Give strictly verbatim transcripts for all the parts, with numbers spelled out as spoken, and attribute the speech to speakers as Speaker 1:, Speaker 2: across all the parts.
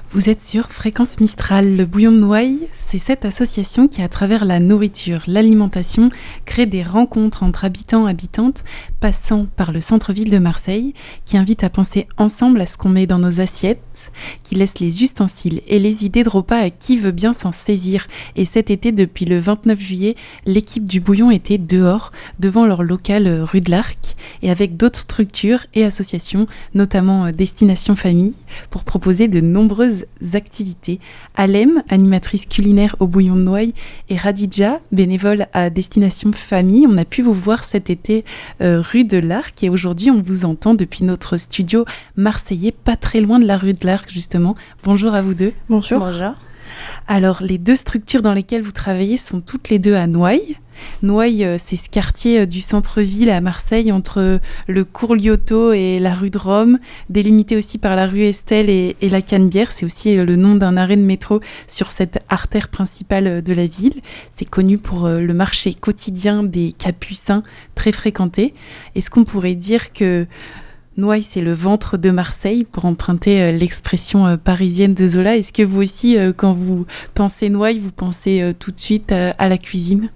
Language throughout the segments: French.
Speaker 1: Vous êtes sur Fréquence Mistral. Le Bouillon de Noailles, c'est cette association qui, à travers la nourriture, l'alimentation, crée des rencontres entre habitants et habitantes, passant par le centre-ville de Marseille, qui invite à penser ensemble à ce qu'on met dans nos assiettes, qui laisse les ustensiles et les idées de repas à qui veut bien s'en saisir. Et cet été, depuis le vingt-neuf juillet, l'équipe du Bouillon était dehors, devant leur local rue de l'Arc, et avec d'autres structures et associations, notamment Destination Famille, pour proposer de nombreuses activités. Alem, animatrice culinaire au Bouillon de Noailles, et Radija, bénévole à Destination Famille. On a pu vous voir cet été euh, rue de l'Arc, et aujourd'hui on vous entend depuis notre studio marseillais, pas très loin de la rue de l'Arc justement. Bonjour à vous deux.
Speaker 2: Bonjour.
Speaker 3: Bonjour.
Speaker 1: Alors, les deux structures dans lesquelles vous travaillez sont toutes les deux à Noailles. Noailles, c'est ce quartier du centre-ville à Marseille, entre le cours Lyoto et la rue de Rome, délimité aussi par la rue Estelle et, et la Canebière. C'est aussi le nom d'un arrêt de métro sur cette artère principale de la ville. C'est connu pour le marché quotidien des Capucins, très fréquenté. Est-ce qu'on pourrait dire que Noailles, c'est le ventre de Marseille, pour emprunter l'expression parisienne de Zola? Est-ce que vous aussi, quand vous pensez Noailles, vous pensez tout de suite à, à la cuisine?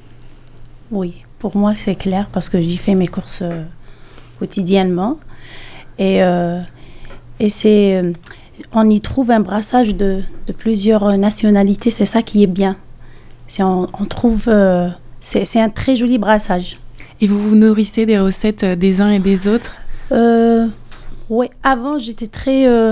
Speaker 3: Oui, pour moi c'est clair parce que j'y fais mes courses euh, quotidiennement et, euh, et c'est, euh, on y trouve un brassage de, de plusieurs nationalités, c'est ça qui est bien. C'est, on, on trouve, euh, c'est, c'est un très joli brassage.
Speaker 1: Et vous vous nourrissez des recettes des uns et des autres?
Speaker 3: euh, Oui, avant j'étais très... Euh,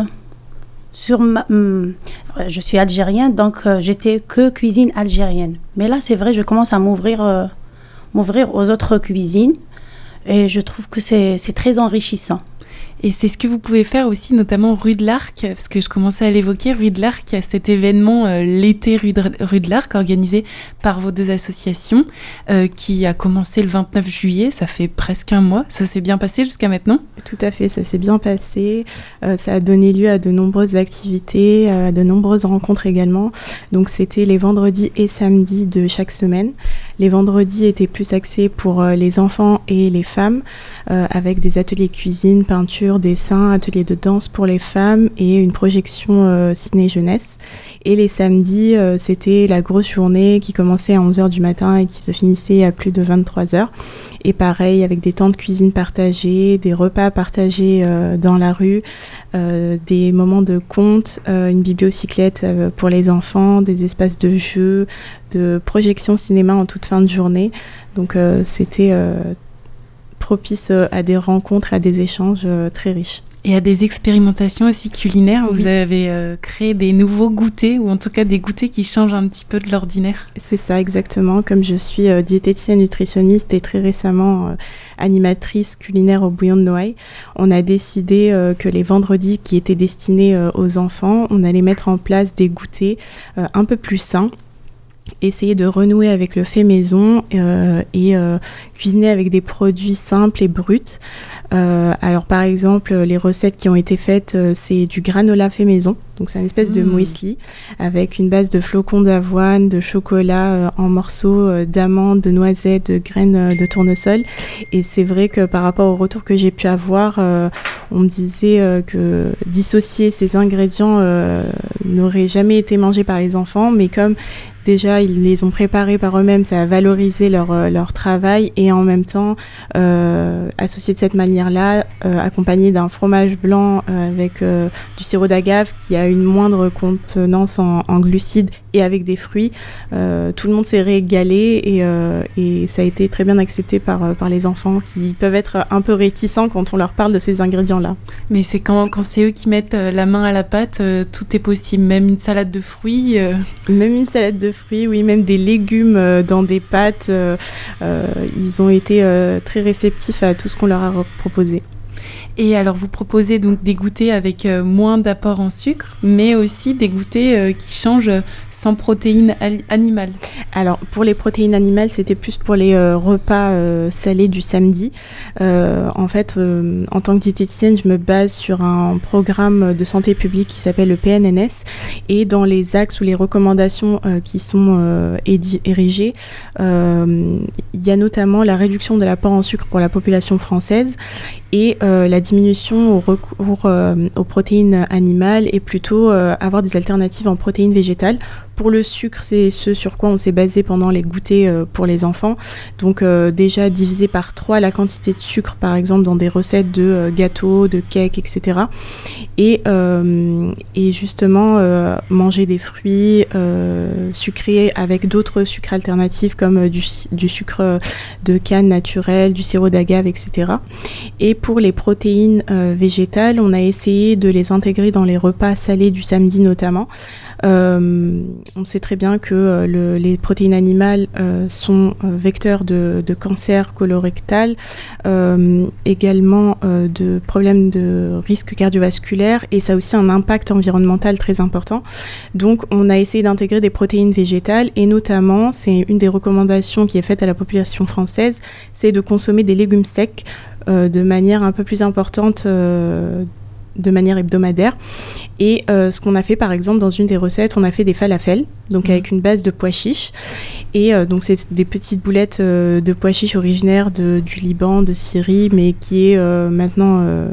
Speaker 3: sur ma, hum, je suis algérienne, donc euh, j'étais que cuisine algérienne. Mais là c'est vrai, je commence à m'ouvrir... Euh, m'ouvrir aux autres cuisines et je trouve que c'est, c'est très enrichissant.
Speaker 1: Et c'est ce que vous pouvez faire aussi, notamment rue de l'Arc, parce que je commençais à l'évoquer, rue de l'Arc, il y a cet événement euh, l'été rue de, rue de l'Arc, organisé par vos deux associations, euh, qui a commencé le vingt-neuf juillet, ça fait presque un mois. Ça s'est bien passé jusqu'à maintenant?
Speaker 2: Tout à fait, ça s'est bien passé. Euh, ça a donné lieu à de nombreuses activités, à de nombreuses rencontres également. Donc c'était les vendredis et samedis de chaque semaine. Les vendredis étaient plus axés pour euh, les enfants et les femmes, euh, avec des ateliers cuisine, peinture, dessin, ateliers de danse pour les femmes et une projection euh, ciné-jeunesse. Et les samedis, euh, c'était la grosse journée qui commençait à onze heures du matin et qui se finissait à plus de vingt-trois heures. Et pareil, avec des temps de cuisine partagés, des repas partagés euh, dans la rue, euh, des moments de conte, euh, une bibliocyclette euh, pour les enfants, des espaces de jeux, de projection cinéma en toute fin de journée. Donc euh, c'était euh, propice euh, à des rencontres, à des échanges euh, très riches.
Speaker 1: Et à des expérimentations aussi culinaires.
Speaker 2: Oui.
Speaker 1: Vous avez euh, créé des nouveaux goûters, ou en tout cas des goûters qui changent un petit peu de l'ordinaire.
Speaker 2: C'est ça, exactement. Comme je suis euh, diététicienne nutritionniste et très récemment euh, animatrice culinaire au Bouillon de Noailles, on a décidé euh, que les vendredis qui étaient destinés euh, aux enfants, on allait mettre en place des goûters euh, un peu plus sains. Essayer de renouer avec le fait maison euh, et euh, cuisiner avec des produits simples et bruts. Euh, alors par exemple, les recettes qui ont été faites, euh, c'est du granola fait maison. Donc c'est une espèce mmh. de muesli avec une base de flocons d'avoine, de chocolat euh, en morceaux, euh, d'amandes, de noisettes, de graines euh, de tournesol. Et c'est vrai que par rapport au retour que j'ai pu avoir, euh, on me disait euh, que dissocier ces ingrédients euh, n'aurait jamais été mangé par les enfants, mais comme déjà, ils les ont préparés par eux-mêmes, ça a valorisé leur, euh, leur travail et en même temps, euh, associé de cette manière-là, euh, accompagné d'un fromage blanc euh, avec euh, du sirop d'agave qui a une moindre contenance en, en glucides et avec des fruits, euh, tout le monde s'est régalé et, euh, et ça a été très bien accepté par, par les enfants qui peuvent être un peu réticents quand on leur parle de ces ingrédients-là.
Speaker 1: Mais c'est quand, quand c'est eux qui mettent la main à la pâte, euh, tout est possible, même une salade de fruits. Euh...
Speaker 2: Même une salade de fruits, oui, même des légumes euh, dans des pâtes. Euh, euh, ils ont été euh, très réceptifs à tout ce qu'on leur a proposé.
Speaker 1: Et alors, vous proposez donc des goûters avec euh, moins d'apport en sucre, mais aussi des goûters euh, qui changent sans protéines al- animales.
Speaker 2: Alors, pour les protéines animales, c'était plus pour les euh, repas euh, salés du samedi. Euh, en fait, euh, en tant que diététicienne, je me base sur un programme de santé publique qui s'appelle le P N N S. Et dans les axes ou les recommandations euh, qui sont euh, édi- érigées, euh, il y a notamment la réduction de l'apport en sucre pour la population française et euh, la diminution au recours euh, aux protéines animales et plutôt euh, avoir des alternatives en protéines végétales. Pour le sucre, c'est ce sur quoi on s'est basé pendant les goûters euh, pour les enfants. Donc euh, déjà diviser par trois la quantité de sucre, par exemple, dans des recettes de euh, gâteaux, de cakes, et cetera. Et, euh, et justement, euh, manger des fruits euh, sucrés avec d'autres sucres alternatifs comme euh, du, du sucre de canne naturel, du sirop d'agave, et cetera. Et pour les protéines euh, végétales, on a essayé de les intégrer dans les repas salés du samedi notamment. Euh, on sait très bien que euh, le, les protéines animales euh, sont euh, vecteurs de, de cancer colorectal, euh, également euh, de problèmes de risque cardiovasculaire, et ça a aussi un impact environnemental très important. Donc on a essayé d'intégrer des protéines végétales, et notamment, c'est une des recommandations qui est faite à la population française, c'est de consommer des légumes secs euh, de manière un peu plus importante, euh, de manière hebdomadaire. Et euh, ce qu'on a fait, par exemple, dans une des recettes, on a fait des falafels, donc mmh. avec une base de pois chiches. Et euh, donc, c'est des petites boulettes euh, de pois chiches originaires de, du Liban, de Syrie, mais qui est euh, maintenant... Euh,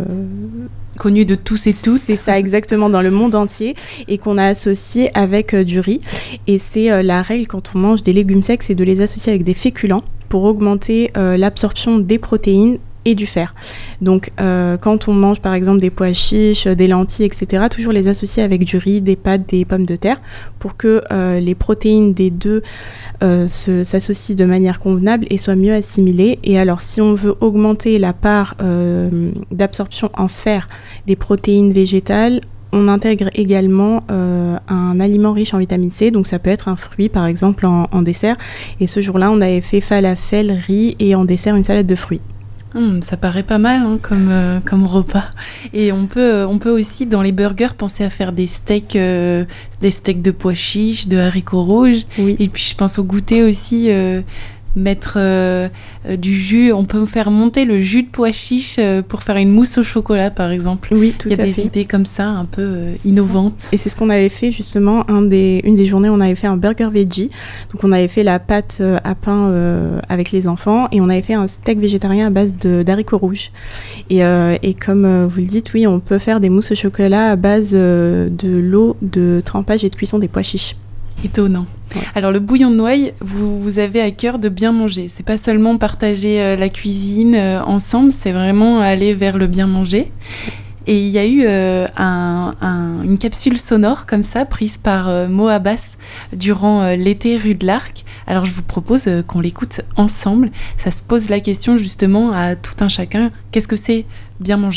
Speaker 1: connu de tous et toutes.
Speaker 2: C'est ça, exactement, dans le monde entier, et qu'on a associé avec euh, du riz. Et c'est euh, la règle, quand on mange des légumes secs, c'est de les associer avec des féculents pour augmenter euh, l'absorption des protéines et du fer. Donc, euh, quand on mange par exemple des pois chiches, des lentilles, et cetera, toujours les associer avec du riz, des pâtes, des pommes de terre, pour que euh, les protéines des deux euh, se, s'associent de manière convenable et soient mieux assimilées. Et alors, si on veut augmenter la part euh, d'absorption en fer des protéines végétales, on intègre également euh, un aliment riche en vitamine C, donc ça peut être un fruit par exemple en, en dessert. Et ce jour-là, on avait fait falafel, riz et en dessert une salade de fruits.
Speaker 1: Hum, ça paraît pas mal hein, comme, euh, comme repas. Et on peut, on peut aussi, dans les burgers, penser à faire des steaks, euh, des steaks de pois chiches, de haricots rouges.
Speaker 2: Oui.
Speaker 1: Et puis, je pense au goûter aussi, euh, mettre euh, euh, du jus. On peut faire monter le jus de pois chiches euh, pour faire une mousse au chocolat, par exemple.
Speaker 2: Oui, tout à fait.
Speaker 1: Il y a des
Speaker 2: fait.
Speaker 1: idées comme ça, un peu euh, innovantes.
Speaker 2: Ça. Et c'est ce qu'on avait fait, justement, un des, une des journées, on avait fait un burger veggie. Donc, on avait fait la pâte euh, à pain euh, avec les enfants, et on avait fait un steak végétarien à base de, d'haricots rouges. Et, euh, et comme euh, vous le dites, oui, on peut faire des mousses au chocolat à base euh, de l'eau de trempage et de cuisson des pois chiches.
Speaker 1: Étonnant. Ouais. Alors le bouillon de noailles, vous, vous avez à cœur de bien manger. C'est pas seulement partager euh, la cuisine euh, ensemble, c'est vraiment aller vers le bien manger. Et il y a eu euh, un, un, une capsule sonore comme ça, prise par euh, Mo Abbas durant euh, l'été rue de l'Arc. Alors je vous propose euh, qu'on l'écoute ensemble. Ça se pose la question justement à tout un chacun. Qu'est-ce que c'est bien manger ?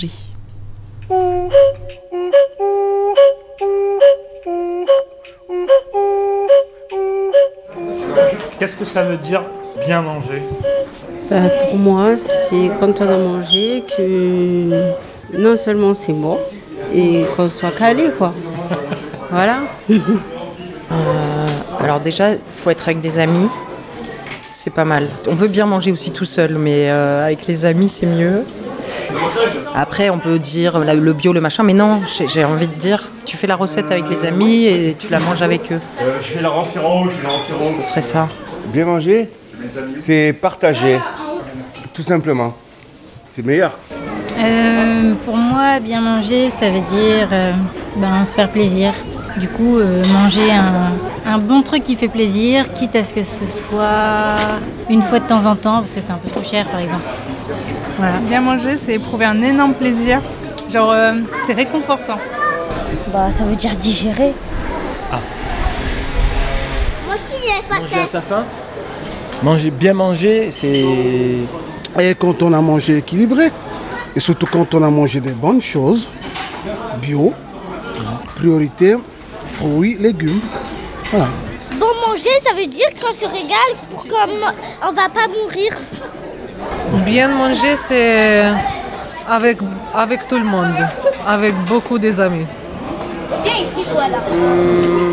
Speaker 4: Qu'est-ce que ça veut dire bien manger ?
Speaker 5: Bah, pour moi, c'est quand on a mangé que non seulement c'est bon et qu'on soit calé, quoi. Voilà.
Speaker 6: euh, alors déjà, il faut être avec des amis. C'est pas mal. On peut bien manger aussi tout seul, mais euh, avec les amis, c'est mieux. Après, on peut dire le bio, le machin, mais non, j'ai, j'ai envie de dire, tu fais la recette avec les amis et tu la manges avec eux.
Speaker 7: Euh, je fais la remplir rouge, je fais la remplir rouge.
Speaker 6: Ce serait ça.
Speaker 7: Bien manger, c'est partager, tout simplement. C'est meilleur.
Speaker 8: Euh, pour moi, bien manger, ça veut dire euh, ben, se faire plaisir. Du coup, euh, manger un, un bon truc qui fait plaisir, quitte à ce que ce soit une fois de temps en temps, parce que c'est un peu trop cher, par exemple. Voilà.
Speaker 9: Bien manger, c'est éprouver un énorme plaisir. Genre, euh, c'est réconfortant.
Speaker 10: Bah, ça veut dire digérer.
Speaker 11: Ah.
Speaker 10: Moi aussi, j'avais pas
Speaker 11: manger à sa faim. Manger, bien manger, c'est...
Speaker 12: Et quand on a mangé équilibré, et surtout quand on a mangé des bonnes choses, bio, priorité, fruits, légumes. Voilà.
Speaker 10: Bon manger, ça veut dire qu'on se régale pour qu'on ne va pas mourir.
Speaker 13: Bien manger, c'est avec, avec tout le monde, avec beaucoup des amis.
Speaker 10: Viens ici, toi, là.
Speaker 14: Mmh.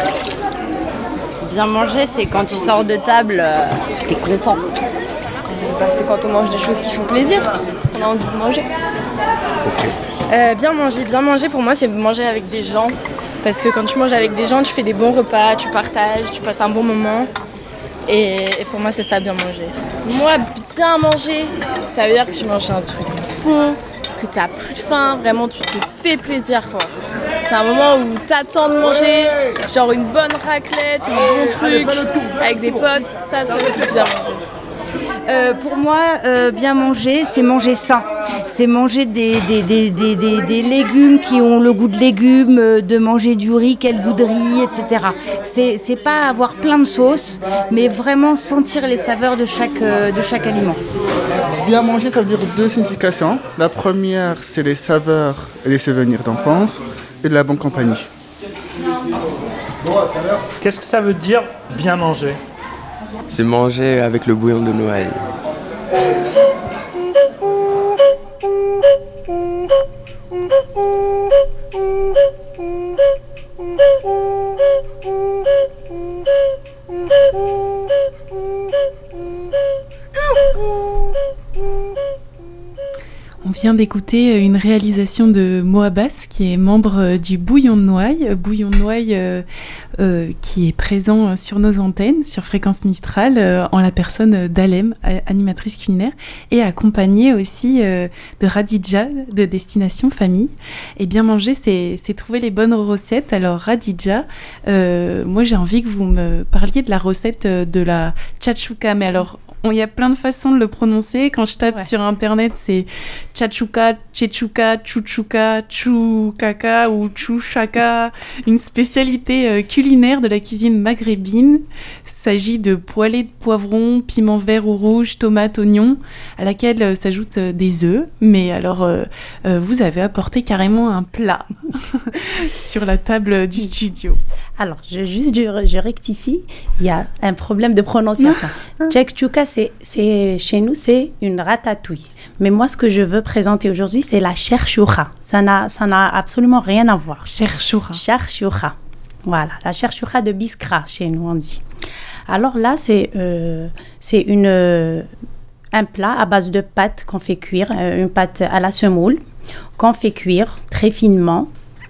Speaker 14: Bien manger, c'est quand tu sors de table, euh, t'es content.
Speaker 15: Bah, c'est quand on mange des choses qui font plaisir, on a envie de manger.
Speaker 7: Okay.
Speaker 15: Euh, bien manger, bien manger pour moi, c'est manger avec des gens. Parce que quand tu manges avec des gens, tu fais des bons repas, tu partages, tu passes un bon moment. Et, et pour moi, c'est ça, bien manger. Moi, bien manger, ça veut dire que tu manges un truc bon,
Speaker 16: que tu n'as plus faim, vraiment tu te fais plaisir quoi. C'est un moment où tu attends de manger, genre une bonne raclette, un bon truc, avec des potes, ça tu vois, c'est bien manger.
Speaker 17: Euh, pour moi, euh, bien manger, c'est manger sain. C'est manger des, des, des, des, des, des légumes qui ont le goût de légumes, euh, de manger du riz, quel goût de riz, et cetera. C'est, c'est pas avoir plein de sauces, mais vraiment sentir les saveurs de chaque, euh, de chaque aliment.
Speaker 18: Bien manger, ça veut dire deux significations. La première, c'est les saveurs et les souvenirs d'enfance et de la bonne compagnie.
Speaker 4: Qu'est-ce que ça veut dire bien manger ?
Speaker 19: C'est manger avec le bouillon de Noailles.
Speaker 1: On vient d'écouter une réalisation de Mo Abbas, qui est membre du Bouillon de Noailles. Bouillon de Noailles euh, euh, qui est présent sur nos antennes, sur Fréquence Mistral, euh, en la personne d'Alem, animatrice culinaire, et accompagnée aussi euh, de Radija, de Destination Famille. Et bien manger, c'est, c'est trouver les bonnes recettes. Alors Radija, euh, moi j'ai envie que vous me parliez de la recette de la tchatchouka, mais alors... Il y a plein de façons de le prononcer. Quand je tape ouais. sur Internet, c'est tchatchouka, tchetchouka, tchouchouka, tchoukaka ou tchouchaka. Une spécialité euh, culinaire de la cuisine maghrébine. Il s'agit de poêlée de poivrons, piment vert ou rouge, tomates, oignons, à laquelle euh, s'ajoutent euh, des œufs. Mais alors, euh, euh, vous avez apporté carrément un plat sur la table du studio.
Speaker 3: Alors, je, juste, je, je rectifie, il y a un problème de prononciation. Tchekchouka, c'est, c'est, chez nous, c'est une ratatouille. Mais moi, ce que je veux présenter aujourd'hui, c'est la cherchoura. Ça n'a, ça n'a absolument rien à voir.
Speaker 1: Cherchoura.
Speaker 3: Cherchoura. Voilà, la cherchoura de Biskra, chez nous, on dit. Alors là, c'est, euh, c'est une, euh, un plat à base de pâte qu'on fait cuire, euh, une pâte à la semoule, qu'on fait cuire très finement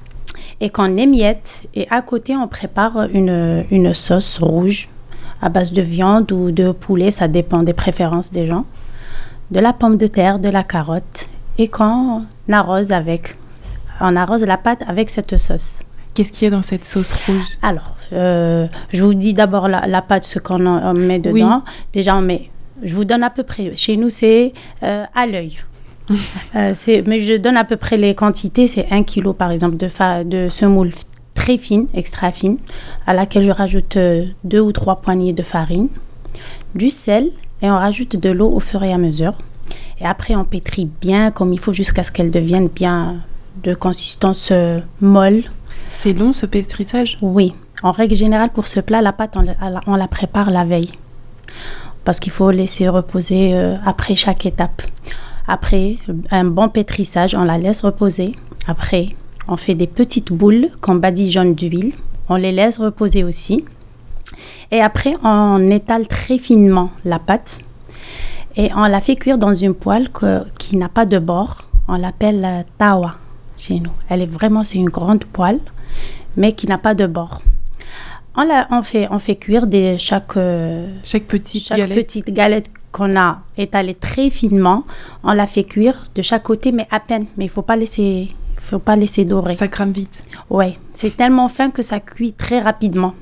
Speaker 3: et qu'on émiette. Et à côté, on prépare une, une sauce rouge à base de viande ou de poulet, ça dépend des préférences des gens, de la pomme de terre, de la carotte, et qu'on arrose avec, on arrose la pâte avec cette sauce.
Speaker 1: Qu'est-ce qu'il y a dans cette sauce rouge ?
Speaker 3: Alors, euh, je vous dis d'abord la, la pâte, ce qu'on en, on met dedans. Oui. Déjà, on met, je vous donne à peu près, chez nous, c'est euh, à l'œil. euh, c'est, mais je donne à peu près les quantités, c'est un kilo par exemple de, fa, de semoule très fine, extra fine, à laquelle je rajoute euh, deux ou trois poignées de farine, du sel, et on rajoute de l'eau au fur et à mesure. Et après, on pétrit bien comme il faut jusqu'à ce qu'elle devienne bien de consistance euh, molle.
Speaker 1: C'est long ce pétrissage ?
Speaker 3: Oui. En règle générale, pour ce plat, la pâte, on la, on la prépare la veille. Parce qu'il faut laisser reposer euh, après chaque étape. Après, un bon pétrissage, on la laisse reposer. Après, on fait des petites boules qu'on badigeonne d'huile. On les laisse reposer aussi. Et après, on étale très finement la pâte. Et on la fait cuire dans une poêle que, qui n'a pas de bord. On l'appelle euh, tawa chez nous. Elle est vraiment, c'est une grande poêle, mais qui n'a pas de bord. On, la, on, fait, on fait cuire des, chaque, euh,
Speaker 1: chaque, petite,
Speaker 3: chaque
Speaker 1: galette.
Speaker 3: petite galette qu'on a étalée très finement. On la fait cuire de chaque côté, mais à peine. Mais il ne faut pas laisser, faut pas laisser dorer.
Speaker 1: Ça crame vite.
Speaker 3: Oui, c'est tellement fin que ça cuit très rapidement.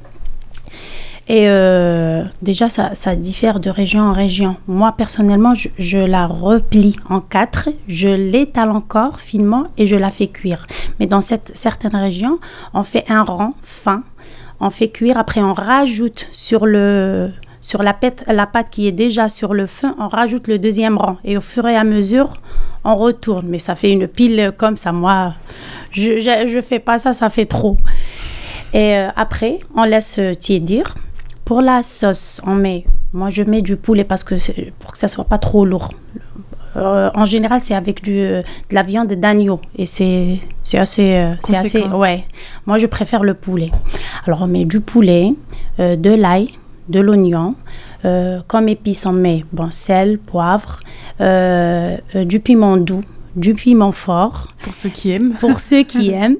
Speaker 3: Et euh, déjà, ça, ça diffère de région en région. Moi, personnellement, je, je la replie en quatre, je l'étale encore finement et je la fais cuire. Mais dans cette, certaines régions, on fait un rang fin, on fait cuire, après on rajoute sur, le, sur la, pâte, la pâte qui est déjà sur le feu, on rajoute le deuxième rang. Et au fur et à mesure, on retourne. Mais ça fait une pile comme ça. Moi, je ne fais pas ça, ça fait trop. Et euh, après, on laisse tiédir. Pour la sauce, on met, moi je mets du poulet parce que c'est, pour que ça soit pas trop lourd. Euh, en général, c'est avec du, de la viande d'agneau et c'est, c'est assez, c'est assez, ouais. Moi, je préfère le poulet. Alors, on met du poulet, euh, de l'ail, de l'oignon. Euh, comme épices, on met bon sel, poivre, euh, euh, du piment doux, du piment fort.
Speaker 1: Pour ceux qui aiment.
Speaker 3: Pour ceux qui aiment.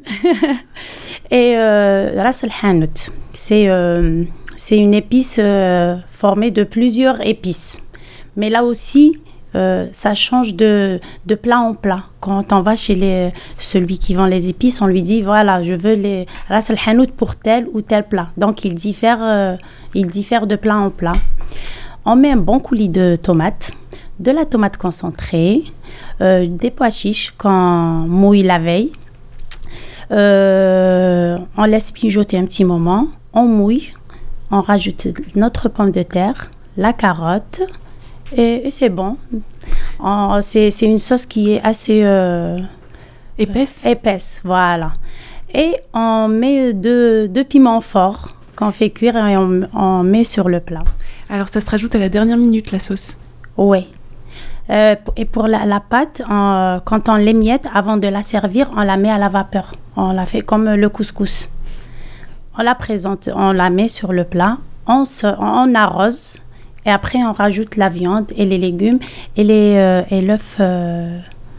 Speaker 3: Et euh, ras el-hanout, c'est euh, C'est une épice euh, formée de plusieurs épices. Mais là aussi, euh, ça change de, de plat en plat. Quand on va chez les, celui qui vend les épices, on lui dit voilà, je veux les ras al hanout pour tel ou tel plat. Donc il diffère, euh, il diffère de plat en plat. On met un bon coulis de tomates, de la tomate concentrée, euh, des pois chiches qu'on mouille la veille. Euh, on laisse mijoter un petit moment, on mouille, on rajoute notre pomme de terre, la carotte. Et, et c'est bon. Oh, c'est, c'est une sauce qui est assez... Euh,
Speaker 1: épaisse
Speaker 3: Épaisse, voilà. Et on met deux, deux piments forts qu'on fait cuire et on, on met sur le plat.
Speaker 1: Alors ça se rajoute à la dernière minute, la sauce?
Speaker 3: Oui. Euh, et pour la, la pâte, on, quand on l'émiette, avant de la servir, on la met à la vapeur. On la fait comme le couscous. On la présente, on la met sur le plat, on, se, on arrose. Et après, on rajoute la viande et les légumes et, les, euh, et l'œuf. Euh,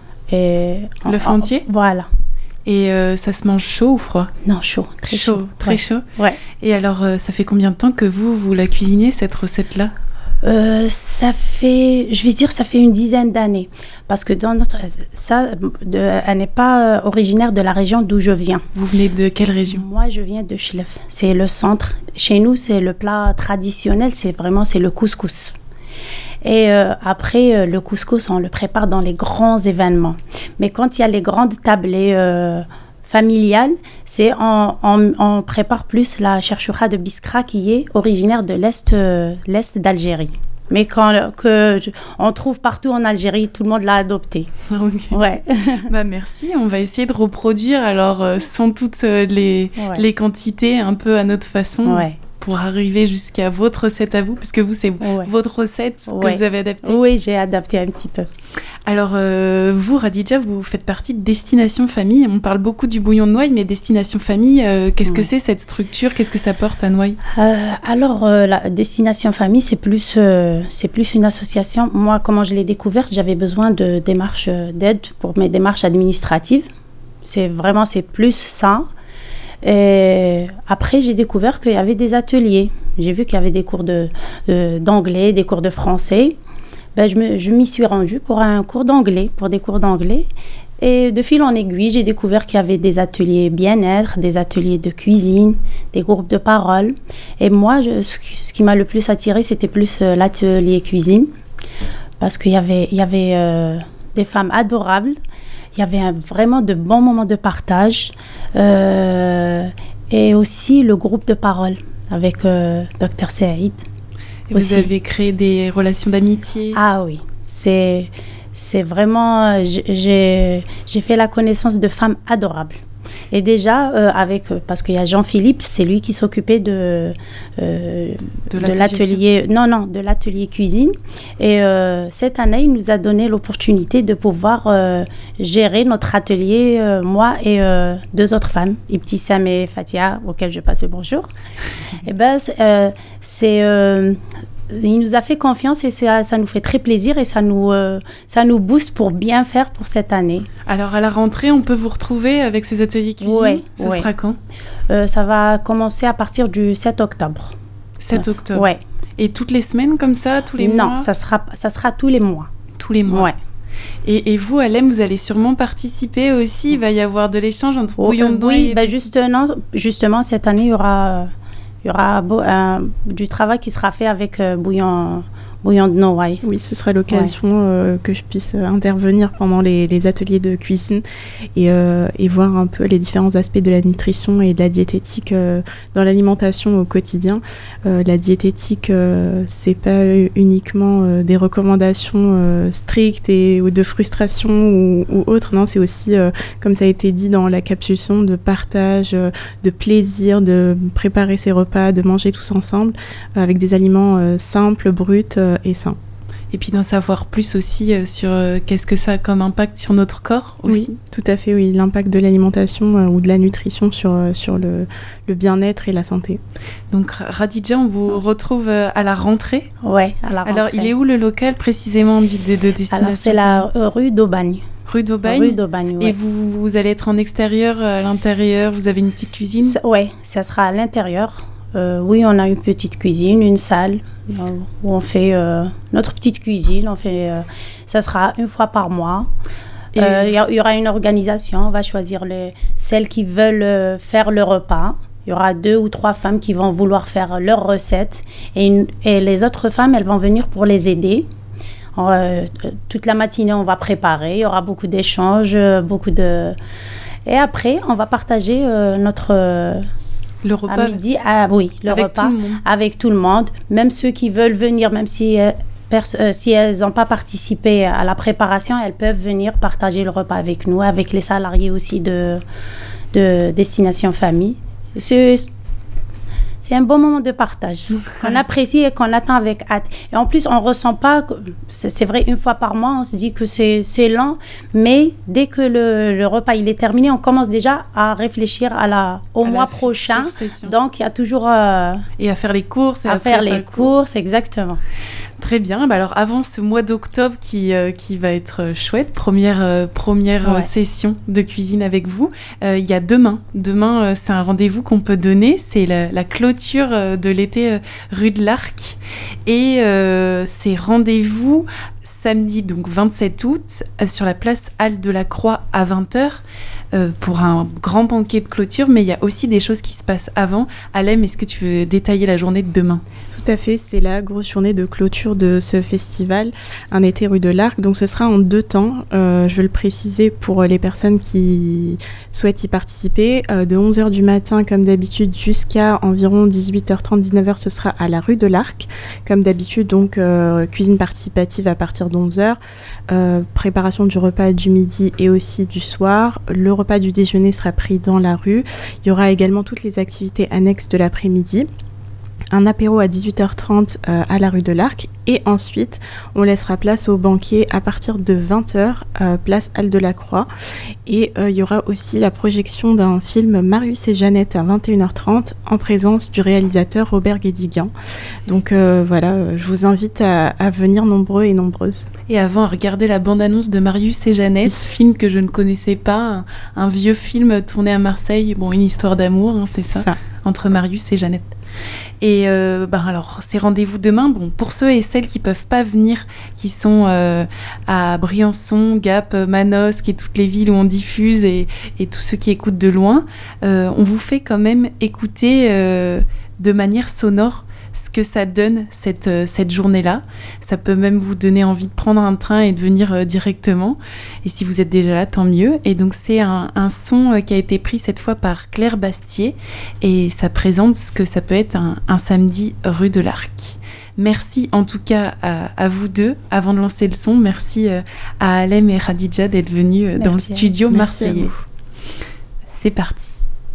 Speaker 3: et
Speaker 1: l'œuf entier?
Speaker 3: Voilà.
Speaker 1: Et euh, ça se mange chaud ou froid?
Speaker 3: Non, chaud. Très chaud. chaud.
Speaker 1: Très
Speaker 3: ouais.
Speaker 1: chaud.
Speaker 3: Ouais.
Speaker 1: Et alors, euh, ça fait combien de temps que vous, vous la cuisinez, cette recette-là?
Speaker 3: Euh, ça fait, je vais dire, ça fait une dizaine d'années. Parce que dans notre, ça, de, elle n'est pas originaire de la région d'où je viens.
Speaker 1: Vous venez de quelle région?
Speaker 3: Moi, je viens de Chlef. C'est le centre. Chez nous, c'est le plat traditionnel. C'est vraiment, c'est le couscous. Et euh, après, euh, le couscous, on le prépare dans les grands événements. Mais quand il y a les grandes tablées euh, familiales, c'est on, on, on prépare plus la cherchoura de Biskra qui est originaire de l'est, euh, l'est d'Algérie. Mais quand que, on trouve partout en Algérie, tout le monde l'a adopté.
Speaker 1: Okay.
Speaker 3: Ouais.
Speaker 1: Bah merci, on va essayer de reproduire alors euh, sans toutes euh, les,
Speaker 3: ouais.
Speaker 1: les quantités, un peu à notre façon.
Speaker 3: Ouais.
Speaker 1: Pour arriver jusqu'à votre recette à vous, parce que vous, c'est ouais. votre recette
Speaker 3: ouais.
Speaker 1: que vous avez adaptée.
Speaker 3: Oui, j'ai adapté un petit peu.
Speaker 1: Alors, euh, vous, Radija, vous faites partie de Destination Famille. On parle beaucoup du bouillon de Noailles, mais Destination Famille, euh, qu'est-ce ouais. que c'est cette structure? Qu'est-ce que ça porte à Noailles?
Speaker 3: euh, Alors, euh, la Destination Famille, c'est plus, euh, c'est plus une association. Moi, comment je l'ai découverte, j'avais besoin de démarches d'aide pour mes démarches administratives. C'est vraiment, c'est plus ça. Et après, j'ai découvert qu'il y avait des ateliers. J'ai vu qu'il y avait des cours de, de, d'anglais, des cours de français. Ben, je, me, je m'y suis rendue pour un cours d'anglais, pour des cours d'anglais. Et de fil en aiguille, j'ai découvert qu'il y avait des ateliers bien-être, des ateliers de cuisine, des groupes de parole. Et moi, je, ce, ce qui m'a le plus attirée, c'était plus euh, l'atelier cuisine. Parce qu'il y avait, il y avait euh, des femmes adorables. Il y avait un, vraiment de bons moments de partage euh, et aussi le groupe de parole avec euh, docteur Saïd.
Speaker 1: Et vous avez créé des relations d'amitié?
Speaker 3: Ah oui, c'est, c'est vraiment... J'ai, j'ai fait la connaissance de femmes adorables. Et déjà, euh, avec, parce qu'il y a Jean-Philippe, c'est lui qui s'occupait de, euh, de, de l'atelier, non, non, de l'atelier cuisine. Et euh, cette année, il nous a donné l'opportunité de pouvoir euh, gérer notre atelier, euh, moi et euh, deux autres femmes, Ibtissam et Fatia, auxquelles je passe le bonjour. Et ben, c'est... Euh, c'est euh, il nous a fait confiance et ça, ça nous fait très plaisir et ça nous, euh, ça nous booste pour bien faire pour cette année.
Speaker 1: Alors à la rentrée, on peut vous retrouver avec ces ateliers cuisine?
Speaker 3: Oui.
Speaker 1: Ce
Speaker 3: ouais.
Speaker 1: sera quand?
Speaker 3: euh, Ça va commencer à partir du sept octobre.
Speaker 1: sept octobre?
Speaker 3: Oui.
Speaker 1: Et toutes les semaines comme ça, tous les
Speaker 3: non,
Speaker 1: mois?
Speaker 3: Non, ça sera, ça sera tous les mois.
Speaker 1: Tous les mois?
Speaker 3: Oui.
Speaker 1: Et, et vous, Alem, vous allez sûrement participer aussi. Il va y avoir de l'échange entre
Speaker 3: oh,
Speaker 1: bouillon de Noailles
Speaker 3: oui,
Speaker 1: et...
Speaker 3: Ben justement, justement, cette année, il y aura... Il y aura beau, euh, du travail qui sera fait avec euh, bouillon, bouillon de Noailles.
Speaker 2: Oui, ce sera l'occasion ouais. euh, que je puisse intervenir pendant les, les ateliers de cuisine et, euh, et voir un peu les différents aspects de la nutrition et de la diététique euh, dans l'alimentation au quotidien. Euh, la diététique, euh, c'est pas uniquement euh, des recommandations euh, strictes et, ou de frustration ou, ou autre, non, c'est aussi, euh, comme ça a été dit dans la capsulation, de partage, euh, de plaisir, de préparer ses repas, de manger tous ensemble euh, avec des aliments euh, simples, bruts euh, et sains.
Speaker 1: Et puis d'en savoir plus aussi euh, sur euh, qu'est-ce que ça a comme impact sur notre corps aussi.
Speaker 2: Oui, tout à fait, oui. L'impact de l'alimentation euh, ou de la nutrition sur, euh, sur le, le bien-être et la santé.
Speaker 1: Donc Radija, on vous retrouve euh, à la rentrée?
Speaker 3: Oui, à la rentrée.
Speaker 1: Alors il est où le local précisément de, de Destination?
Speaker 3: Alors c'est la euh, rue d'Aubagne.
Speaker 1: Rue d'Aubagne.
Speaker 3: Rue d'Aubagne, ouais.
Speaker 1: Et vous, vous allez être en extérieur, à l'intérieur, vous avez une petite cuisine?
Speaker 3: Oui, ça sera à l'intérieur. Euh, oui, on a une petite cuisine, une salle euh, où on fait euh, notre petite cuisine. On fait, euh, ça sera une fois par mois. Il euh, y, y aura une organisation. On va choisir les, celles qui veulent euh, faire le repas. Il y aura deux ou trois femmes qui vont vouloir faire leur recette. Et, une, et les autres femmes, elles vont venir pour les aider. Euh, toute la matinée, on va préparer. Il y aura beaucoup d'échanges, beaucoup de... Et après, on va partager euh, notre... Euh,
Speaker 1: le repas
Speaker 3: à midi, à, oui, le
Speaker 1: avec
Speaker 3: repas
Speaker 1: tout le monde.
Speaker 3: Avec tout le monde. Même ceux qui veulent venir, même si, euh, pers- euh, si elles n'ont pas participé à la préparation, elles peuvent venir partager le repas avec nous, avec les salariés aussi de, de Destination Famille. C'est, c'est un bon moment de partage qu'on apprécie et qu'on attend avec hâte. Et en plus, on ne ressent pas, c'est, c'est vrai, une fois par mois, on se dit que c'est, c'est lent, mais dès que le, le repas il est terminé, on commence déjà à réfléchir à la, au
Speaker 1: à
Speaker 3: mois prochain.
Speaker 1: Session.
Speaker 3: Donc, il y a toujours... Euh,
Speaker 1: et à faire les courses. Et
Speaker 3: à faire les courses, exactement.
Speaker 1: Très bien. Bah alors, avant ce mois d'octobre qui, euh, qui va être chouette, première, euh, première ouais. session de cuisine avec vous, euh, il y a demain. Demain, euh, c'est un rendez-vous qu'on peut donner. C'est la, la clôture euh, de l'été euh, rue de l'Arc. Et euh, c'est rendez-vous samedi, donc vingt-sept août, euh, sur la place Halle de la Croix à vingt heures. Euh, pour un grand banquet de clôture, mais il y a aussi des choses qui se passent avant. Alem, est-ce que tu veux détailler la journée de demain ?
Speaker 2: Tout à fait, c'est la grosse journée de clôture de ce festival, un été rue de l'Arc. Donc ce sera en deux temps, euh, je veux le préciser pour les personnes qui souhaitent y participer. Euh, de onze heures du matin, comme d'habitude, jusqu'à environ dix-huit heures trente, dix-neuf heures, ce sera à la rue de l'Arc. Comme d'habitude, donc euh, cuisine participative à partir d'onze heures, euh, préparation du repas du midi et aussi du soir. Le repas du déjeuner sera pris dans la rue. Il y aura également toutes les activités annexes de l'après-midi. Un apéro à dix-huit heures trente euh, à la rue de l'Arc. Et ensuite, on laissera place au banquet à partir de vingt heures, euh, place Halle de la Croix. Et euh, il y aura aussi la projection d'un film Marius et Jeannette à vingt et une heures trente en présence du réalisateur Robert Guédiguian. Donc euh, voilà, euh, je vous invite à, à venir nombreux et nombreuses.
Speaker 1: Et avant, à regarder la bande-annonce de Marius et Jeannette, film que je ne connaissais pas, un, un vieux film tourné à Marseille, bon, une histoire d'amour, hein, c'est ça, ça, entre Marius et Jeannette. Et euh, ben alors, c'est rendez-vous demain. Bon, pour ceux et celles qui ne peuvent pas venir, qui sont euh, à Briançon, Gap, Manosque et toutes les villes où on diffuse et, et tous ceux qui écoutent de loin, euh, on vous fait quand même écouter euh, de manière sonore ce que ça donne cette, euh, cette journée-là. Ça peut même vous donner envie de prendre un train et de venir euh, directement. Et si vous êtes déjà là, tant mieux. Et donc, c'est un, un son euh, qui a été pris cette fois par Claire Bastier. Et ça présente ce que ça peut être un, un samedi rue de l'Arc. Merci en tout cas à, à vous deux. Avant de lancer le son, merci euh, à Alem et Khadija d'être venus euh, dans le studio marseillais. C'est parti.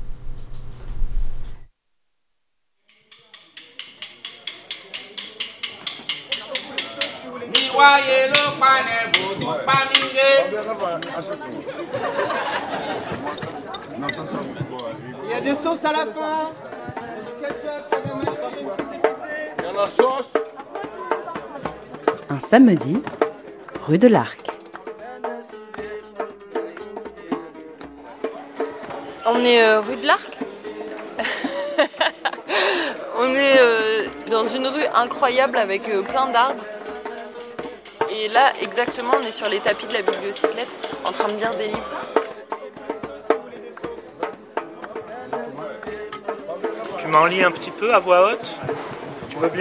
Speaker 20: Il y a des sauces à la fin. Du ketchup, il y a la sauce.
Speaker 21: Un samedi, rue de l'Arc.
Speaker 22: On est euh, rue de l'Arc. On est euh, dans une rue incroyable avec euh, plein d'arbres. Et là, exactement, on est sur les tapis de la bibliocyclette, en train de lire des livres.
Speaker 4: Tu m'en lis un petit peu à voix haute ? Tu veux bien ?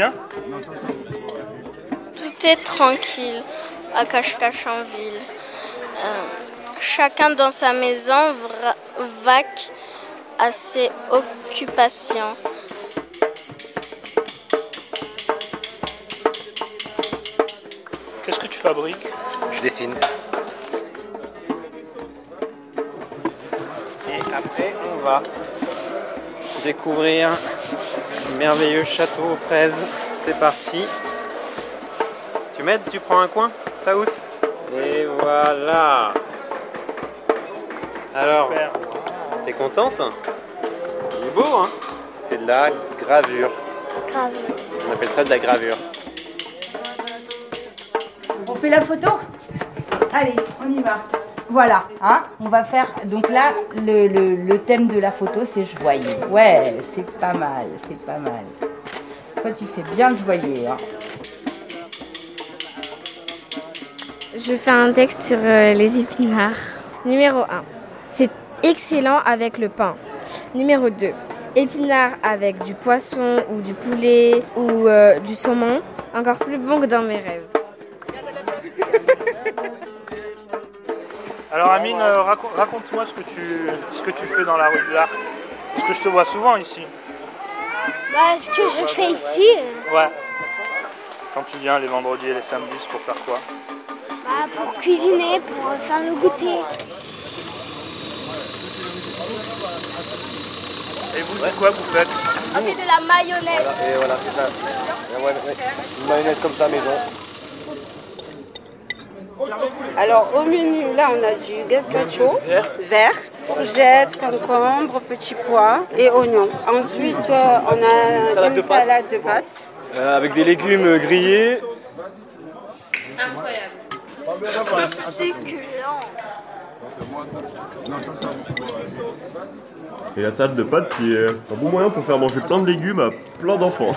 Speaker 10: Tout est tranquille à Cache-Cache en ville. Euh, chacun dans sa maison vra- vaque à ses occupations.
Speaker 4: Qu'est-ce que tu fabriques ?
Speaker 23: Je dessine. Et après, on va découvrir un merveilleux château aux fraises. C'est parti. Tu m'aides ? Tu prends un coin, Taous ? Et voilà. Alors, super. T'es contente ? Il est beau, hein ? C'est de la gravure.
Speaker 10: Gravure.
Speaker 23: On appelle ça de la gravure.
Speaker 17: On fait la photo ? Allez, on y va. Voilà, hein, on va faire. Donc là, le, le, le thème de la photo, c'est joyeux. Ouais, c'est pas mal, c'est pas mal. Toi, tu fais bien le joyeux. Hein.
Speaker 5: Je fais un texte sur euh, les épinards. Numéro un. C'est excellent avec le pain. Numéro deux. Épinards avec du poisson ou du poulet ou euh, du saumon. Encore plus bon que dans mes rêves.
Speaker 4: Alors Amine, euh, raconte, raconte-moi ce que, tu, ce que tu fais dans la rue de l'Arc. Parce que je te vois souvent ici.
Speaker 10: Bah, ce que je fais ici,
Speaker 4: Ouais. Quand tu viens les vendredis et les samedis, c'est pour faire quoi?
Speaker 10: bah, pour cuisiner, pour faire le goûter.
Speaker 4: Et vous, c'est quoi que vous faites?
Speaker 10: On fait de la mayonnaise.
Speaker 6: Voilà, et voilà, c'est ça. Et ouais, ouais. Une mayonnaise comme ça, maison.
Speaker 8: Alors au menu, là on a du gazpacho vert, courgettes, concombre, petits pois et oignons. Ensuite euh, on a
Speaker 6: Salade
Speaker 8: une
Speaker 6: de pâtes.
Speaker 8: salade de pâtes.
Speaker 6: Euh, avec des légumes grillés.
Speaker 10: C'est succulent.
Speaker 24: Et la salade de pâtes qui est un bon moyen pour faire manger plein de légumes à plein d'enfants.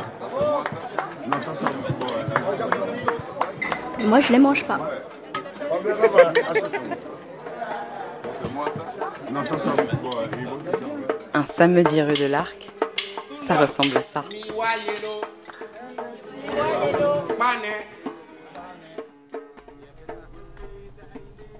Speaker 10: Moi je les mange pas.
Speaker 21: Un samedi rue de l'Arc, ça ressemble à ça.
Speaker 12: Money.